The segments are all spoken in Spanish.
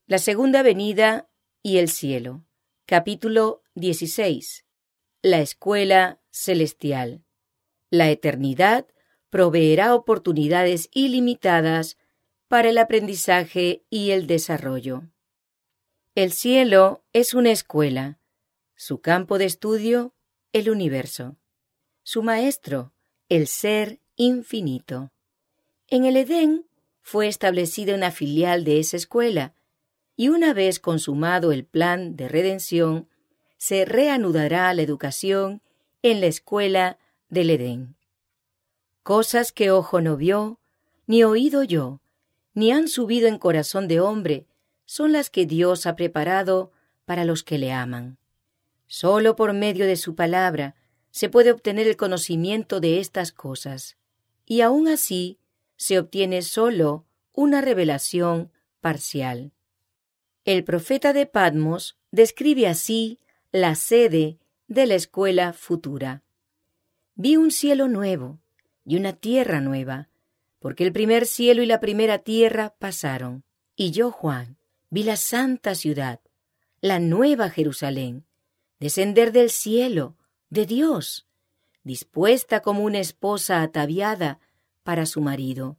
La segunda venida y el cielo. Capítulo 16. La escuela celestial. La eternidad proveerá oportunidades ilimitadas para el aprendizaje y el desarrollo. El cielo es una escuela, su campo de estudio, el universo, su maestro, el ser infinito. En el Edén fue establecida una filial de esa escuela, y una vez consumado el plan de redención, se reanudará la educación en la escuela del Edén. Cosas que ojo no vio, ni oído oyó, ni han subido en corazón de hombre, son las que Dios ha preparado para los que le aman. Solo por medio de su palabra se puede obtener el conocimiento de estas cosas, y aún así se obtiene solo una revelación parcial. El profeta de Patmos describe así la sede de la escuela futura. Vi un cielo nuevo y una tierra nueva, porque el primer cielo y la primera tierra pasaron. Y yo, Juan, vi la santa ciudad, la nueva Jerusalén, descender del cielo, de Dios, dispuesta como una esposa ataviada para su marido.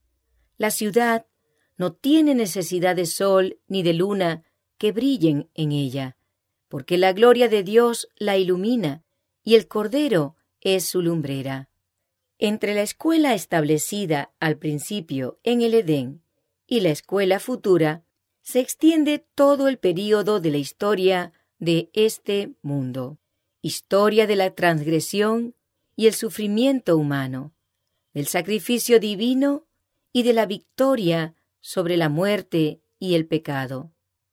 La ciudad no tiene necesidad de sol ni de luna que brillen en ella, porque la gloria de Dios la ilumina y el Cordero es su lumbrera. Entre la escuela establecida al principio en el Edén y la escuela futura se extiende todo el período de la historia de este mundo, historia de la transgresión y el sufrimiento humano, del sacrificio divino y de la victoria sobre la muerte y el pecado.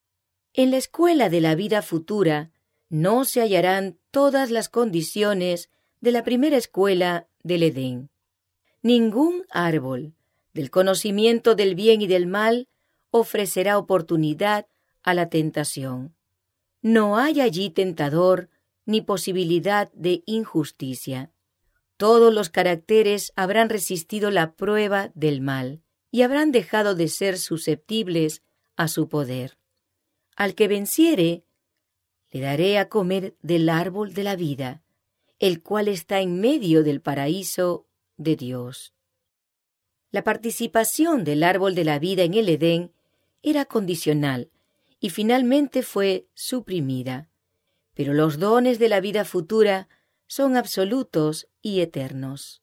En la escuela de la vida futura no se hallarán todas las condiciones de la primera escuela del Edén. Ningún árbol del conocimiento del bien y del mal ofrecerá oportunidad a la tentación. No hay allí tentador ni posibilidad de injusticia. Todos los caracteres habrán resistido la prueba del mal y habrán dejado de ser susceptibles a su poder. Al que venciere, le daré a comer del árbol de la vida, el cual está en medio del paraíso de Dios. La participación del árbol de la vida en el Edén era condicional y finalmente fue suprimida, pero los dones de la vida futura son absolutos y eternos.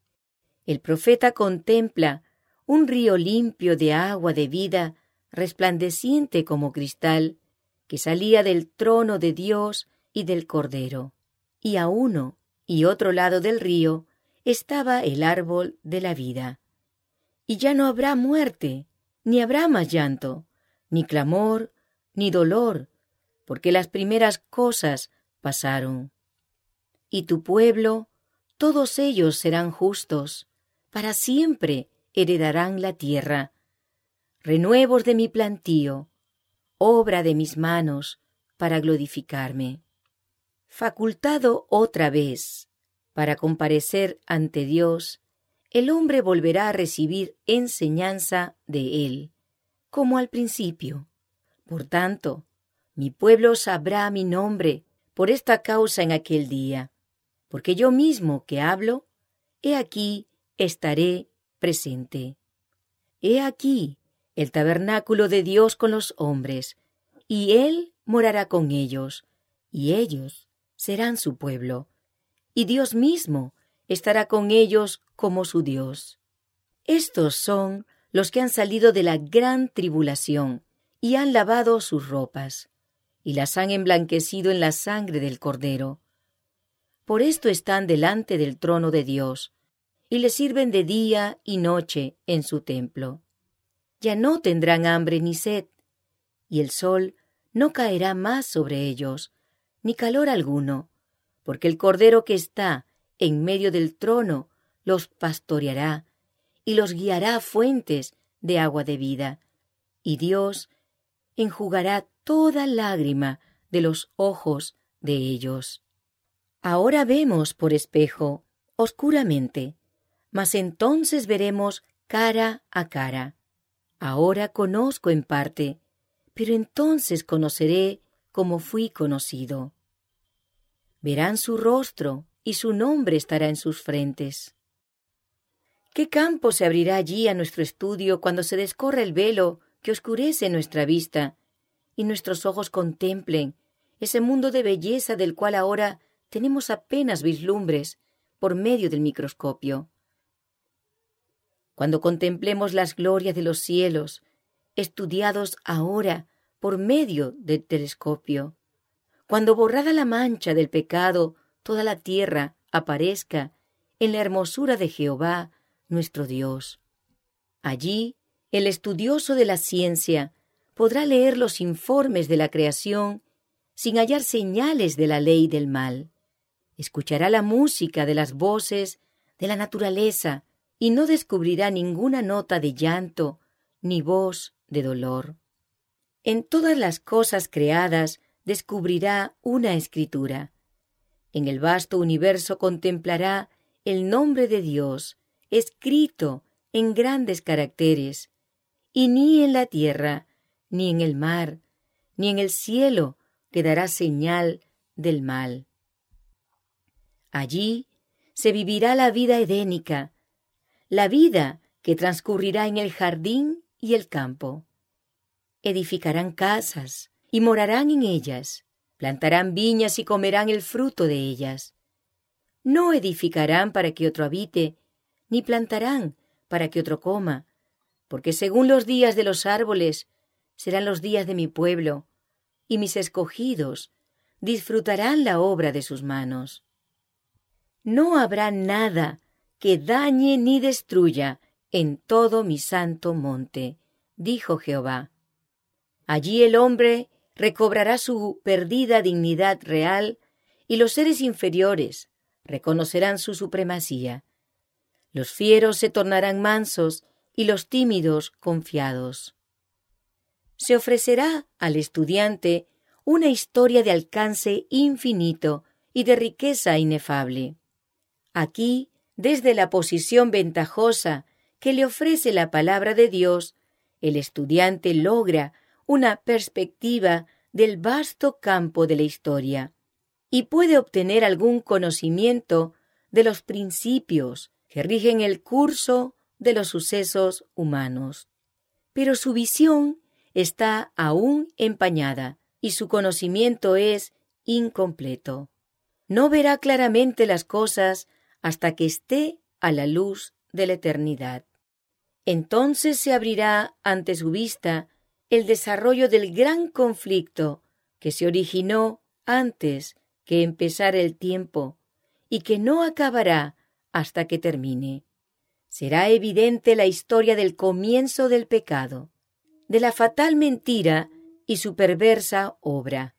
El profeta contempla un río limpio de agua de vida, resplandeciente como cristal, que salía del trono de Dios y del Cordero. Y a uno y otro lado del río estaba el árbol de la vida. Y ya no habrá muerte, ni habrá más llanto, ni clamor, ni dolor, porque las primeras cosas pasaron. Y tu pueblo, todos ellos serán justos, para siempre heredarán la tierra. Renuevos de mi plantío, obra de mis manos, para glorificarme. Facultado otra vez para comparecer ante Dios, el hombre volverá a recibir enseñanza de él, como al principio. Por tanto, mi pueblo sabrá mi nombre por esta causa en aquel día, porque yo mismo que hablo, he aquí estaré presente. He aquí el tabernáculo de Dios con los hombres, y Él morará con ellos, y ellos serán su pueblo, y Dios mismo estará con ellos como su Dios. Estos son los que han salido de la gran tribulación, y han lavado sus ropas, y las han emblanquecido en la sangre del Cordero. Por esto están delante del trono de Dios, y le sirven de día y noche en su templo. Ya no tendrán hambre ni sed, y el sol no caerá más sobre ellos, ni calor alguno, porque el Cordero que está en medio del trono los pastoreará, y los guiará a fuentes de agua de vida, y Dios enjugará toda lágrima de los ojos de ellos. Ahora vemos por espejo, oscuramente, mas entonces veremos cara a cara. Ahora conozco en parte, pero entonces conoceré como fui conocido. Verán su rostro y su nombre estará en sus frentes. ¿Qué campo se abrirá allí a nuestro estudio cuando se descorra el velo que oscurece nuestra vista y nuestros ojos contemplen ese mundo de belleza del cual ahora tenemos apenas vislumbres por medio del microscopio? Cuando contemplemos las glorias de los cielos, estudiados ahora por medio del telescopio, cuando borrada la mancha del pecado, toda la tierra aparezca en la hermosura de Jehová, nuestro Dios. Allí, el estudioso de la ciencia podrá leer los informes de la creación sin hallar señales de la ley del mal. Escuchará la música de las voces de la naturaleza y no descubrirá ninguna nota de llanto ni voz de dolor. En todas las cosas creadas descubrirá una escritura. En el vasto universo contemplará el nombre de Dios escrito en grandes caracteres, y ni en la tierra, ni en el mar, ni en el cielo quedará señal del mal. Allí se vivirá la vida edénica, la vida que transcurrirá en el jardín y el campo. Edificarán casas y morarán en ellas, plantarán viñas y comerán el fruto de ellas. No edificarán para que otro habite, ni plantarán para que otro coma, porque según los días de los árboles serán los días de mi pueblo, y mis escogidos disfrutarán la obra de sus manos. No habrá nada que dañe ni destruya en todo mi santo monte, dijo Jehová. Allí el hombre recobrará su perdida dignidad real y los seres inferiores reconocerán su supremacía. Los fieros se tornarán mansos y los tímidos confiados. Se ofrecerá al estudiante una historia de alcance infinito y de riqueza inefable. Aquí, desde la posición ventajosa que le ofrece la palabra de Dios, el estudiante logra una perspectiva del vasto campo de la historia y puede obtener algún conocimiento de los principios que rigen el curso de los sucesos humanos. Pero su visión está aún empañada y su conocimiento es incompleto. No verá claramente las cosas hasta que esté a la luz de la eternidad. Entonces se abrirá ante su vista el desarrollo del gran conflicto que se originó antes que empezara el tiempo y que no acabará hasta que termine. Será evidente la historia del comienzo del pecado, de la fatal mentira y su perversa obra,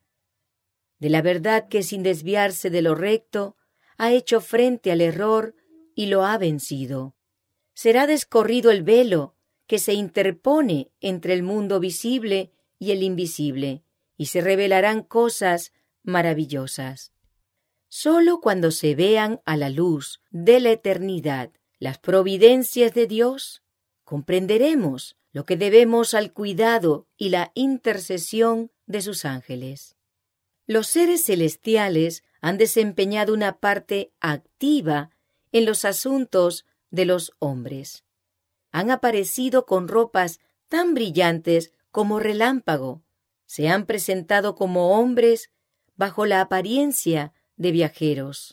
de la verdad que sin desviarse de lo recto ha hecho frente al error y lo ha vencido. Será descorrido el velo que se interpone entre el mundo visible y el invisible, y se revelarán cosas maravillosas. Sólo cuando se vean a la luz de la eternidad las providencias de Dios, comprenderemos lo que debemos al cuidado y la intercesión de sus ángeles. Los seres celestiales han desempeñado una parte activa en los asuntos de los hombres. Han aparecido con ropas tan brillantes como relámpago, se han presentado como hombres bajo la apariencia de viajeros.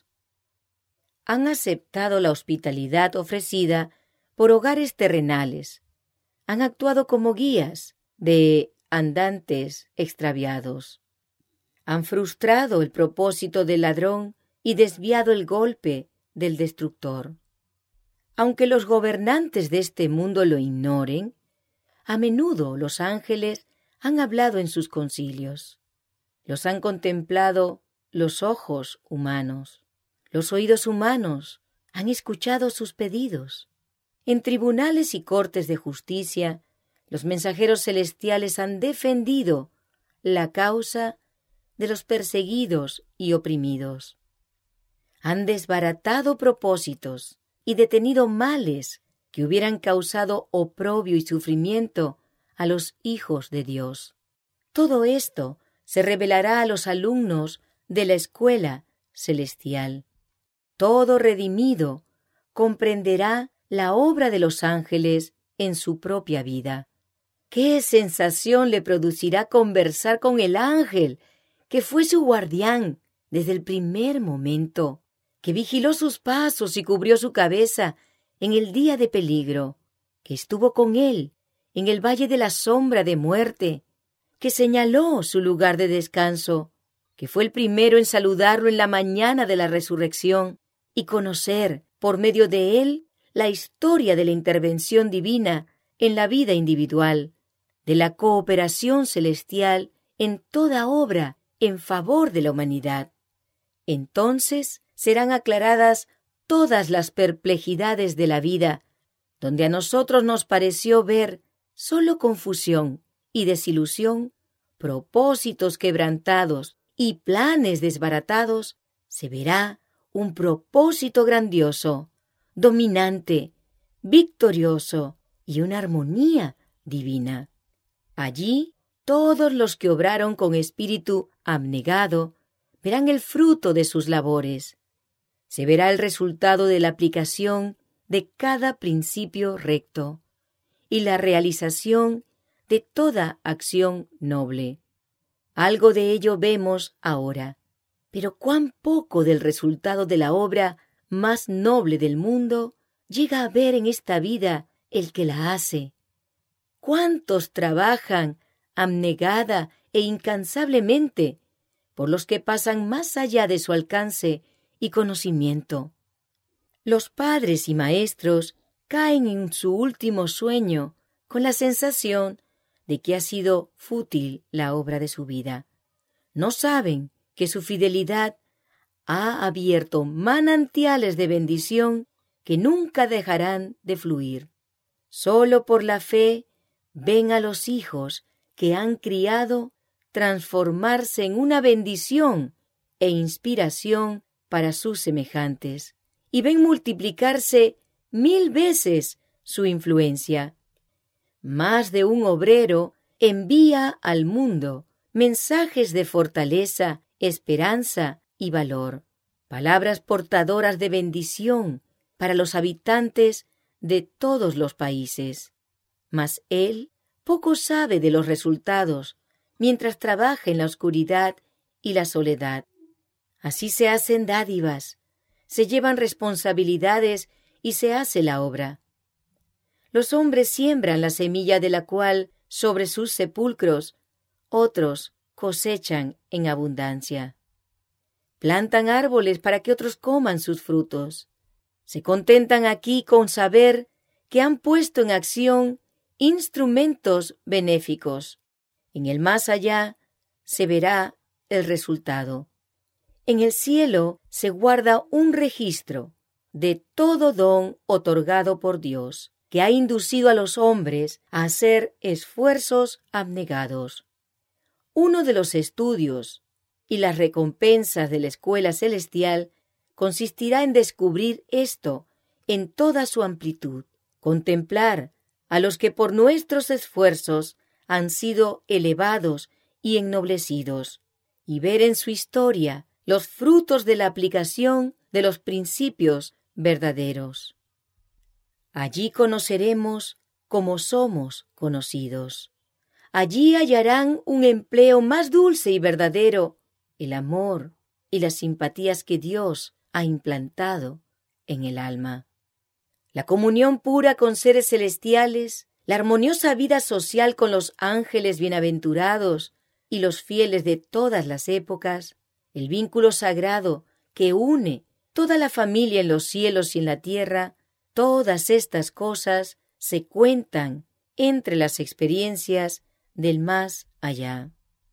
Han aceptado la hospitalidad ofrecida por hogares terrenales. Han actuado como guías de andantes extraviados. Han frustrado el propósito del ladrón y desviado el golpe del destructor. Aunque los gobernantes de este mundo lo ignoren, a menudo los ángeles han hablado en sus concilios. Los han contemplado los ojos humanos. Los oídos humanos han escuchado sus pedidos. En tribunales y cortes de justicia, los mensajeros celestiales han defendido la causa de los perseguidos y oprimidos. Han desbaratado propósitos y detenido males que hubieran causado oprobio y sufrimiento a los hijos de Dios. Todo esto se revelará a los alumnos de la escuela celestial. Todo redimido comprenderá la obra de los ángeles en su propia vida. ¿Qué sensación le producirá conversar con el ángel que fue su guardián desde el primer momento, que vigiló sus pasos y cubrió su cabeza en el día de peligro, que estuvo con él en el valle de la sombra de muerte, que señaló su lugar de descanso, que fue el primero en saludarlo en la mañana de la resurrección y conocer, por medio de él, la historia de la intervención divina en la vida individual, de la cooperación celestial en toda obra en favor de la humanidad? Entonces serán aclaradas todas las perplejidades de la vida, donde a nosotros nos pareció ver solo confusión y desilusión, propósitos quebrantados y planes desbaratados, se verá un propósito grandioso, dominante, victorioso y una armonía divina. Allí, todos los que obraron con espíritu abnegado verán el fruto de sus labores. Se verá el resultado de la aplicación de cada principio recto y la realización de toda acción noble. Algo de ello vemos ahora, pero cuán poco del resultado de la obra más noble del mundo llega a ver en esta vida el que la hace. ¿Cuántos trabajan abnegada e incansablemente por los que pasan más allá de su alcance y conocimiento? Los padres y maestros caen en su último sueño con la sensación de que ha sido fútil la obra de su vida. No saben que su fidelidad ha abierto manantiales de bendición que nunca dejarán de fluir. Solo por la fe ven a los hijos que han criado transformarse en una bendición e inspiración para sus semejantes, y ven multiplicarse 1000 veces su influencia. Más de un obrero envía al mundo mensajes de fortaleza, esperanza y valor, palabras portadoras de bendición para los habitantes de todos los países. Mas él poco sabe de los resultados mientras trabaja en la oscuridad y la soledad. Así se hacen dádivas, se llevan responsabilidades y se hace la obra. Los hombres siembran la semilla de la cual, sobre sus sepulcros, otros cosechan en abundancia. Plantan árboles para que otros coman sus frutos. Se contentan aquí con saber que han puesto en acción instrumentos benéficos. En el más allá se verá el resultado. En el cielo se guarda un registro de todo don otorgado por Dios, que ha inducido a los hombres a hacer esfuerzos abnegados. Uno de los estudios y las recompensas de la escuela celestial consistirá en descubrir esto en toda su amplitud, contemplar a los que por nuestros esfuerzos han sido elevados y ennoblecidos, y ver en su historia los frutos de la aplicación de los principios verdaderos. Allí conoceremos cómo somos conocidos. Allí hallarán un empleo más dulce y verdadero, el amor y las simpatías que Dios ha implantado en el alma. La comunión pura con seres celestiales, la armoniosa vida social con los ángeles bienaventurados y los fieles de todas las épocas, el vínculo sagrado que une toda la familia en los cielos y en la tierra, todas estas cosas se cuentan entre las experiencias del más allá.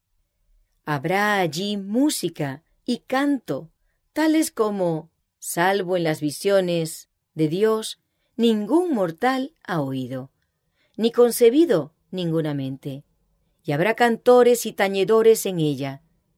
Habrá allí música y canto, tales como, salvo en las visiones de Dios, ningún mortal ha oído, ni concebido ninguna mente. Y habrá cantores y tañedores en ella.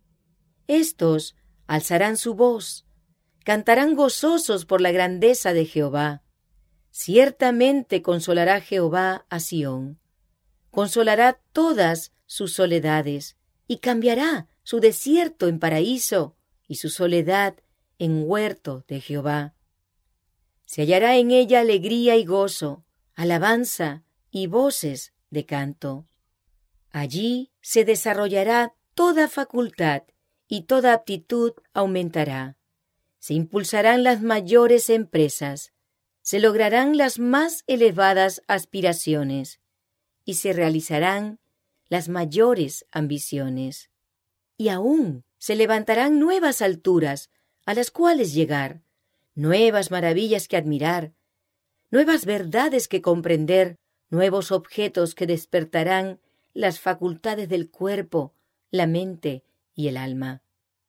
Estos alzarán su voz, cantarán gozosos por la grandeza de Jehová. Ciertamente consolará Jehová a Sión, consolará todas sus soledades y cambiará su desierto en paraíso y su soledad en huerto de Jehová. Se hallará en ella alegría y gozo, alabanza y voces de canto. Allí se desarrollará toda facultad y toda aptitud aumentará. Se impulsarán las mayores empresas, se lograrán las más elevadas aspiraciones y se realizarán las mayores ambiciones. Y aún se levantarán nuevas alturas a las cuales llegar, nuevas maravillas que admirar, nuevas verdades que comprender, nuevos objetos que despertarán las facultades del cuerpo, la mente y el alma.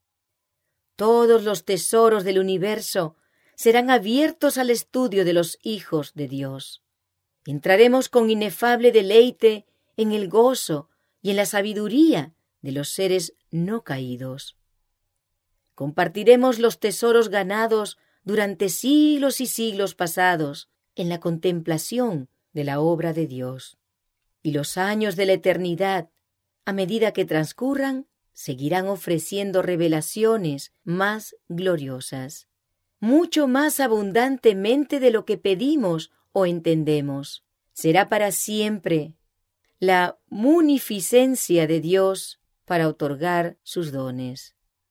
Todos los tesoros del universo serán abiertos al estudio de los hijos de Dios. Entraremos con inefable deleite en el gozo y en la sabiduría de los seres no caídos. Compartiremos los tesoros ganados durante siglos y siglos pasados en la contemplación de la obra de Dios. Y los años de la eternidad, a medida que transcurran, seguirán ofreciendo revelaciones más gloriosas, mucho más abundantemente de lo que pedimos o entendemos. Será para siempre la munificencia de Dios para otorgar sus dones.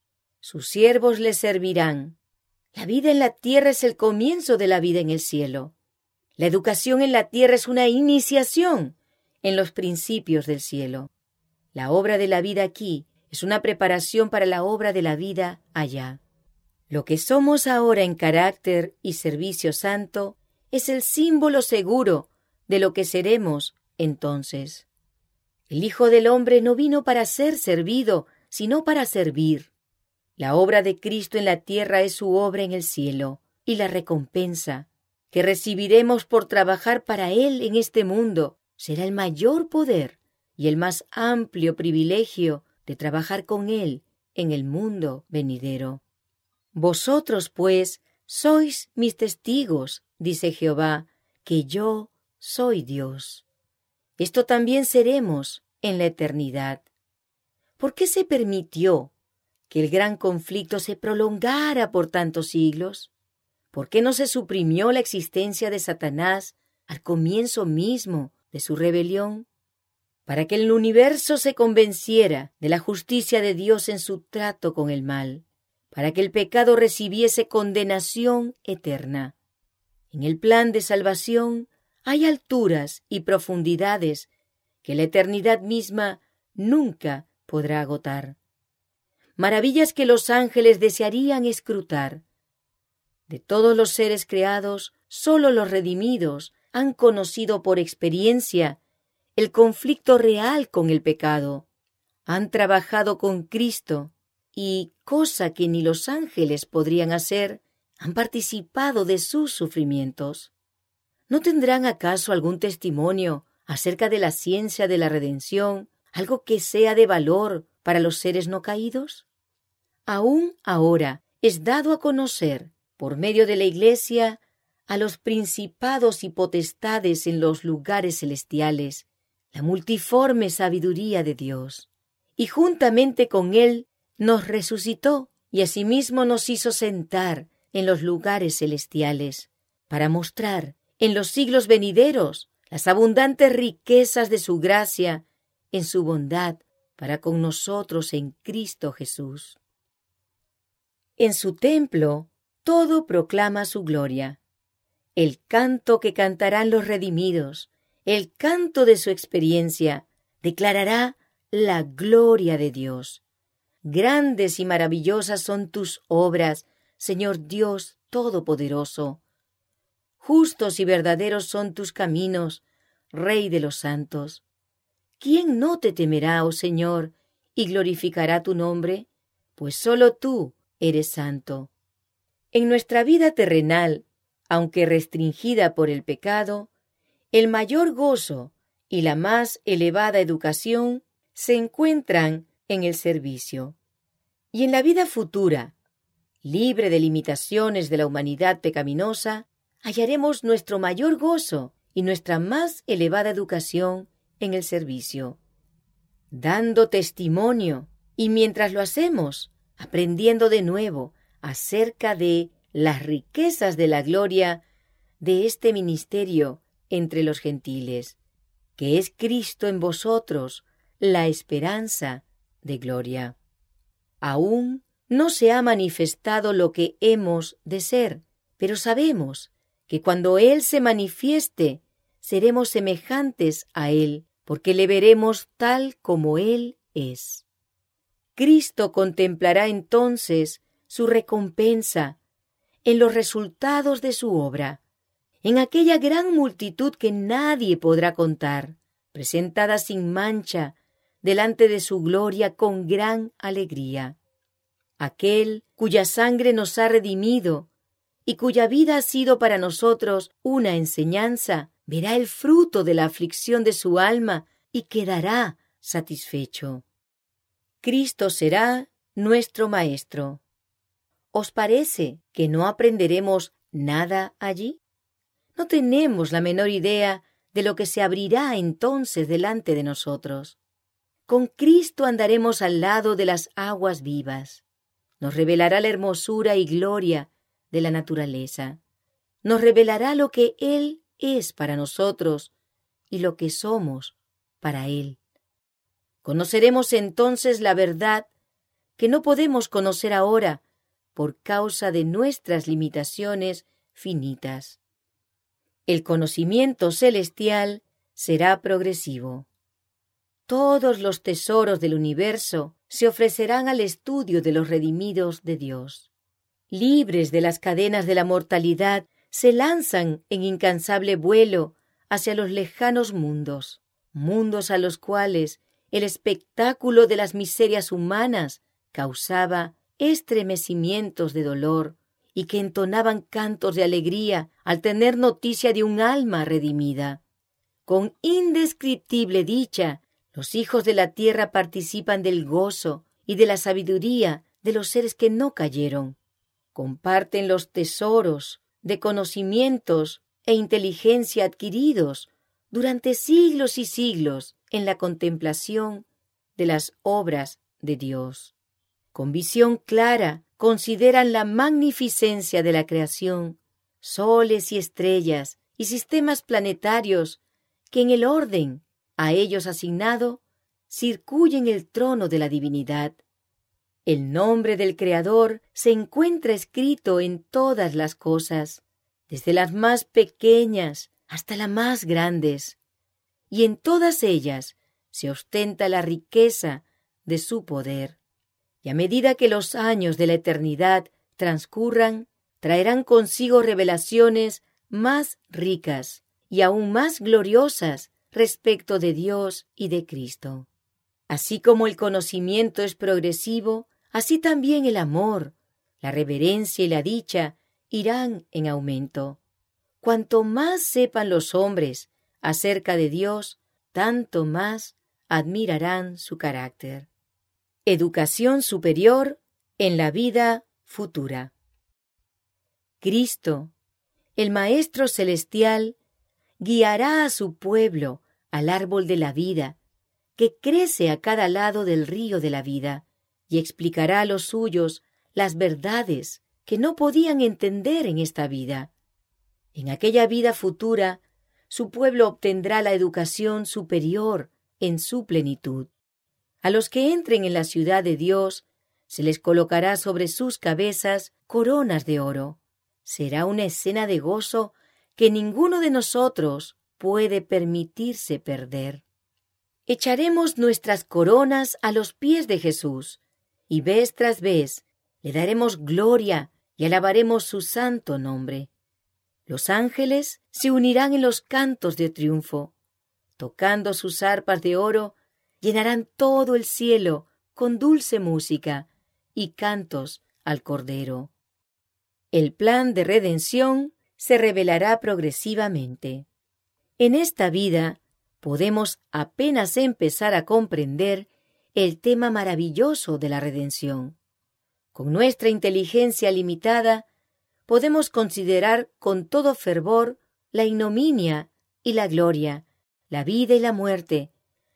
Sus siervos le servirán. La vida en la tierra es el comienzo de la vida en el cielo. La educación en la tierra es una iniciación en los principios del cielo. La obra de la vida aquí es una preparación para la obra de la vida allá. Lo que somos ahora en carácter y servicio santo es el símbolo seguro de lo que seremos entonces. El Hijo del Hombre no vino para ser servido, sino para servir. La obra de Cristo en la tierra es su obra en el cielo, y la recompensa que recibiremos por trabajar para Él en este mundo será el mayor poder y el más amplio privilegio de trabajar con Él en el mundo venidero. Vosotros, pues, sois mis testigos, dice Jehová, que yo soy Dios. Esto también seremos en la eternidad. ¿Por qué se permitió que el gran conflicto se prolongara por tantos siglos? ¿Por qué no se suprimió la existencia de Satanás al comienzo mismo de su rebelión? Para que el universo se convenciera de la justicia de Dios en su trato con el mal, para que el pecado recibiese condenación eterna. En el plan de salvación hay alturas y profundidades que la eternidad misma nunca podrá agotar. Maravillas que los ángeles desearían escrutar. De todos los seres creados, sólo los redimidos han conocido por experiencia el conflicto real con el pecado. Han trabajado con Cristo y, cosa que ni los ángeles podrían hacer, han participado de sus sufrimientos. ¿No tendrán acaso algún testimonio acerca de la ciencia de la redención, algo que sea de valor para los seres no caídos? Aún ahora es dado a conocer, por medio de la Iglesia, a los principados y potestades en los lugares celestiales, la multiforme sabiduría de Dios. Y juntamente con Él nos resucitó y asimismo nos hizo sentar en los lugares celestiales, para mostrar en los siglos venideros las abundantes riquezas de su gracia en su bondad para con nosotros en Cristo Jesús. En su templo todo proclama su gloria. El canto que cantarán los redimidos, el canto de su experiencia, declarará la gloria de Dios. Grandes y maravillosas son tus obras, Señor Dios Todopoderoso. Justos y verdaderos son tus caminos, Rey de los santos. ¿Quién no te temerá, oh Señor, y glorificará tu nombre? Pues solo tú eres santo. En nuestra vida terrenal, aunque restringida por el pecado, el mayor gozo y la más elevada educación se encuentran en el servicio. Y en la vida futura, libre de limitaciones de la humanidad pecaminosa, hallaremos nuestro mayor gozo y nuestra más elevada educación en el servicio. dando testimonio, y mientras lo hacemos, aprendiendo de nuevo acerca de las riquezas de la gloria de este ministerio entre los gentiles, que es Cristo en vosotros, la esperanza de gloria. Aún no se ha manifestado lo que hemos de ser, pero sabemos que cuando Él se manifieste, seremos semejantes a Él, porque le veremos tal como Él es. Cristo contemplará entonces su recompensa en los resultados de su obra, en aquella gran multitud que nadie podrá contar, presentada sin mancha delante de su gloria con gran alegría. Aquel cuya sangre nos ha redimido y cuya vida ha sido para nosotros una enseñanza, verá el fruto de la aflicción de su alma y quedará satisfecho. Cristo será nuestro Maestro. ¿Os parece que no aprenderemos nada allí? No tenemos la menor idea de lo que se abrirá entonces delante de nosotros. Con Cristo andaremos al lado de las aguas vivas. Nos revelará la hermosura y gloria de la naturaleza. Nos revelará lo que Él es para nosotros y lo que somos para Él. Conoceremos entonces la verdad que no podemos conocer ahora por causa de nuestras limitaciones finitas. El conocimiento celestial será progresivo. Todos los tesoros del universo se ofrecerán al estudio de los redimidos de Dios. Libres de las cadenas de la mortalidad, se lanzan en incansable vuelo hacia los lejanos mundos, mundos a los cuales el espectáculo de las miserias humanas causaba estremecimientos de dolor y que entonaban cantos de alegría al tener noticia de un alma redimida. Con indescriptible dicha, los hijos de la tierra participan del gozo y de la sabiduría de los seres que no cayeron. Comparten los tesoros de conocimientos e inteligencia adquiridos durante siglos y siglos en la contemplación de las obras de Dios. Con visión clara consideran la magnificencia de la creación, soles y estrellas y sistemas planetarios que en el orden a ellos asignado circuyen el trono de la divinidad. El nombre del Creador se encuentra escrito en todas las cosas, desde las más pequeñas hasta las más grandes, y en todas ellas se ostenta la riqueza de su poder. Y a medida que los años de la eternidad transcurran, traerán consigo revelaciones más ricas y aún más gloriosas respecto de Dios y de Cristo. Así como el conocimiento es progresivo, así también el amor, la reverencia y la dicha irán en aumento. Cuanto más sepan los hombres acerca de Dios, tanto más admirarán su carácter. Educación superior en la vida futura. Cristo, el Maestro Celestial, guiará a su pueblo al árbol de la vida, que crece a cada lado del río de la vida, y explicará a los suyos las verdades que no podían entender en esta vida. En aquella vida futura, su pueblo obtendrá la educación superior en su plenitud. A los que entren en la ciudad de Dios, se les colocará sobre sus cabezas coronas de oro. Será una escena de gozo que ninguno de nosotros puede permitirse perder. Echaremos nuestras coronas a los pies de Jesús, y vez tras vez le daremos gloria y alabaremos su santo nombre. Los ángeles se unirán en los cantos de triunfo. Tocando sus arpas de oro, llenarán todo el cielo con dulce música y cantos al Cordero. El plan de redención se revelará progresivamente. En esta vida podemos apenas empezar a comprender el tema maravilloso de la redención. Con nuestra inteligencia limitada, podemos considerar con todo fervor la ignominia y la gloria, la vida y la muerte,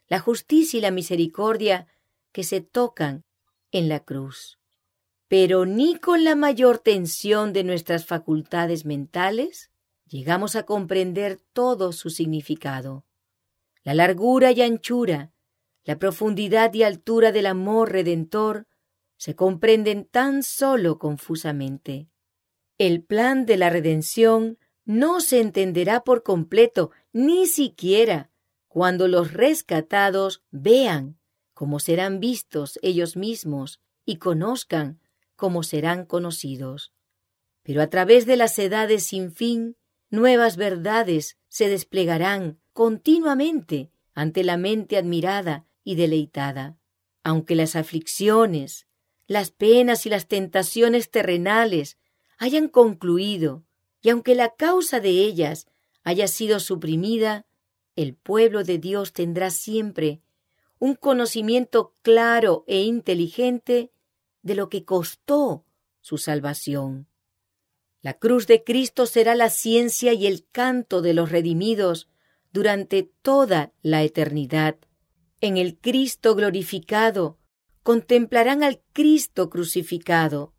la justicia y la misericordia que se tocan en la cruz. Pero ni con la mayor tensión de nuestras facultades mentales llegamos a comprender todo su significado. La largura y anchura, la profundidad y altura del amor redentor se comprenden tan solo confusamente. El plan de la redención no se entenderá por completo, ni siquiera cuando los rescatados vean cómo serán vistos ellos mismos y conozcan cómo serán conocidos. Pero a través de las edades sin fin, nuevas verdades se desplegarán continuamente ante la mente admirada y deleitada. Aunque las aflicciones, las penas y las tentaciones terrenales hayan concluido, y aunque la causa de ellas haya sido suprimida, el pueblo de Dios tendrá siempre un conocimiento claro e inteligente de lo que costó su salvación. La cruz de Cristo será la ciencia y el canto de los redimidos durante toda la eternidad. En el Cristo glorificado contemplarán al Cristo crucificado.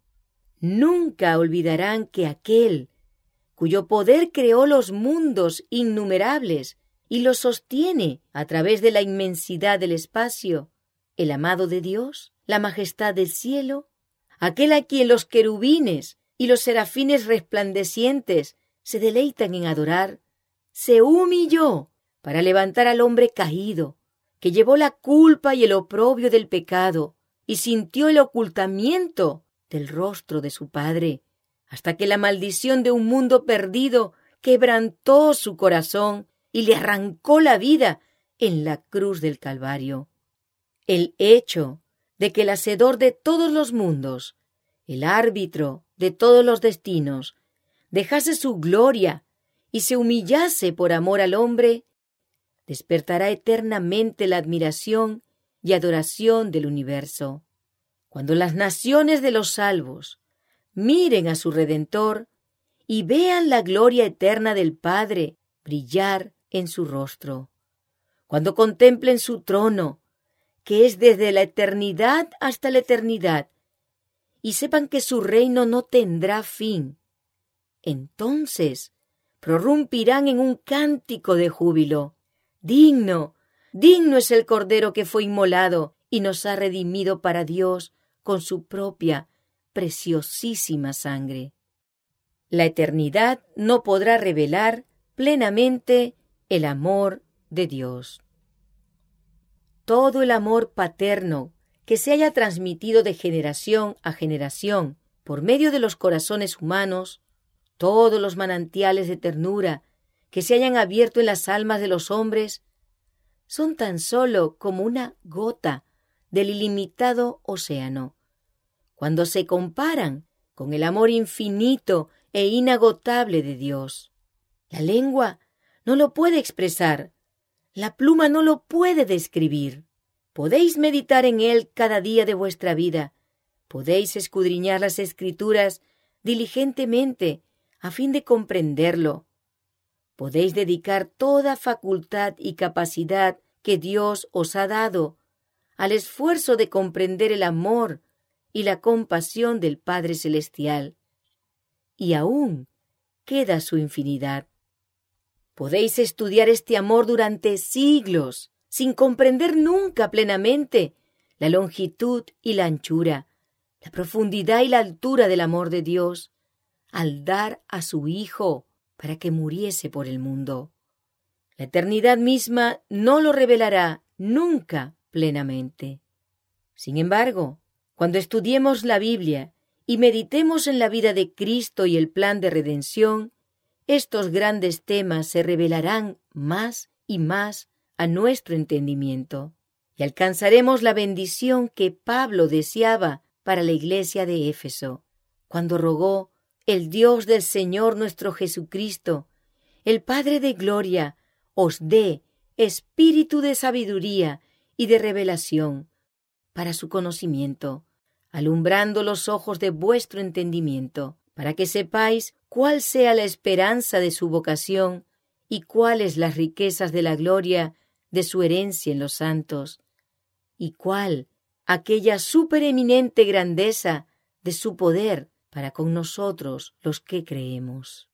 Nunca olvidarán que aquel, cuyo poder creó los mundos innumerables y los sostiene a través de la inmensidad del espacio, el amado de Dios, la majestad del cielo, aquel a quien los querubines y los serafines resplandecientes se deleitan en adorar, se humilló para levantar al hombre caído, que llevó la culpa y el oprobio del pecado y sintió el ocultamiento del rostro de su Padre, hasta que la maldición de un mundo perdido quebrantó su corazón y le arrancó la vida en la cruz del Calvario. El hecho de que el hacedor de todos los mundos, el árbitro de todos los destinos, dejase su gloria y se humillase por amor al hombre, despertará eternamente la admiración y adoración del universo. Cuando las naciones de los salvos miren a su Redentor y vean la gloria eterna del Padre brillar en su rostro, cuando contemplen su trono, que es desde la eternidad hasta la eternidad, y sepan que su reino no tendrá fin, entonces prorrumpirán en un cántico de júbilo. Digno, digno es el Cordero que fue inmolado y nos ha redimido para Dios con su propia, preciosísima sangre. La eternidad no podrá revelar plenamente el amor de Dios. Todo el amor paterno que se haya transmitido de generación a generación por medio de los corazones humanos, todos los manantiales de ternura que se hayan abierto en las almas de los hombres, son tan solo como una gota del ilimitado océano, cuando se comparan con el amor infinito e inagotable de Dios. La lengua no lo puede expresar, la pluma no lo puede describir. Podéis meditar en él cada día de vuestra vida, podéis escudriñar las Escrituras diligentemente a fin de comprenderlo. Podéis dedicar toda facultad y capacidad que Dios os ha dado al esfuerzo de comprender el amor y la compasión del Padre Celestial. Y aún queda su infinidad. Podéis estudiar este amor durante siglos, sin comprender nunca plenamente la longitud y la anchura, la profundidad y la altura del amor de Dios, al dar a su Hijo para que muriese por el mundo. La eternidad misma no lo revelará nunca plenamente. Sin embargo, cuando estudiemos la Biblia y meditemos en la vida de Cristo y el plan de redención, estos grandes temas se revelarán más y más a nuestro entendimiento, y alcanzaremos la bendición que Pablo deseaba para la iglesia de Éfeso, cuando rogó: el Dios del Señor nuestro Jesucristo, el Padre de gloria, os dé espíritu de sabiduría y de revelación para su conocimiento, alumbrando los ojos de vuestro entendimiento, para que sepáis cuál sea la esperanza de su vocación y cuáles las riquezas de la gloria de su herencia en los santos, y cuál aquella supereminente grandeza de su poder para con nosotros los que creemos.